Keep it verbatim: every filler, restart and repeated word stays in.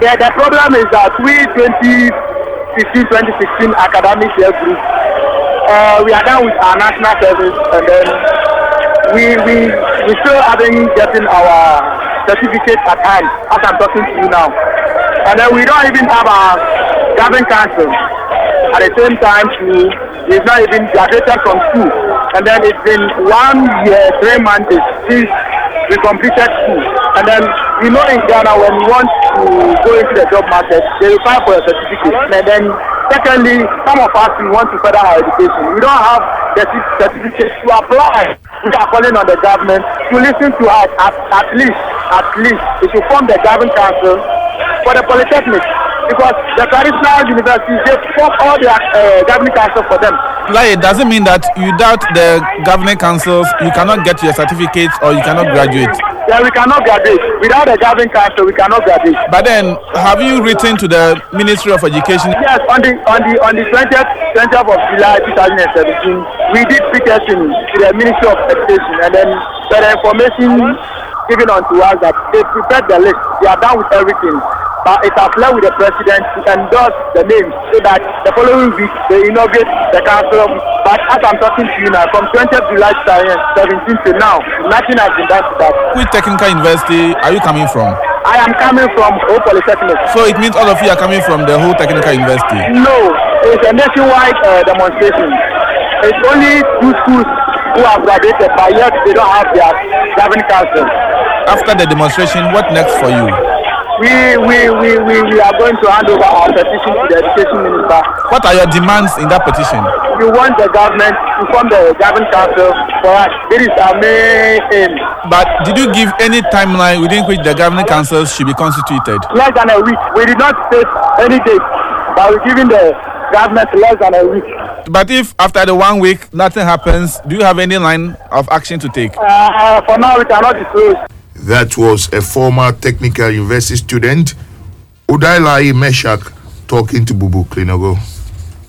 Yeah, the problem is that we twenty fifteen twenty sixteen academic year group, uh, we are done with our national service, and then we we we still haven't gotten our certificate at hand as I'm talking to you now, and then we don't even have our governing council. At the same time, too, he's not even graduated from school, and then it's been one year three months since we completed school, and then you know in Ghana when you want to go into the job market, they require for a certificate, and then secondly, some of us we want to further our education. We don't have the certificate to apply. We are calling on the government to listen to us at, at least, at least, it should form the governing council for the polytechnic, because the traditional universities, they form all the uh, governing council for them. Like, does it mean that you doubt the governing councils, you cannot get your certificates or you cannot graduate? Yeah, we cannot graduate. Without the governing council, we cannot graduate. But then, have you written to the Ministry of Education? Yes, on the on the on the twentieth of July twenty seventeen, we did petition to the Ministry of Education, and then the information given unto us that they prepared the list. They are done with everything. But it has left with the president to endorse the names so that the following week they inaugurate the council. But as I'm talking to you now, from twentieth of July seventeen to now, nothing has been done to that. Which technical university are you coming from? I am coming from Whole Polytechnic. So it means all of you are coming from the Whole Technical University? No, it's a nationwide uh, demonstration. It's only two schools who have graduated, but yet they don't have their governing council. After the demonstration, what next for you? We, we, we, we, we are going to hand over our petition to the education minister. What are your demands in that petition? We want the government to form the governing council for us. This is our main aim. But did you give any timeline within which the governing councils should be constituted? Less than a week. We did not state any date, but we're giving the government less than a week. But if after the one week nothing happens, do you have any line of action to take? Uh, for now, we cannot disclose. That was a former technical university student, Udailai Meshak, talking to Bubu Klinogo.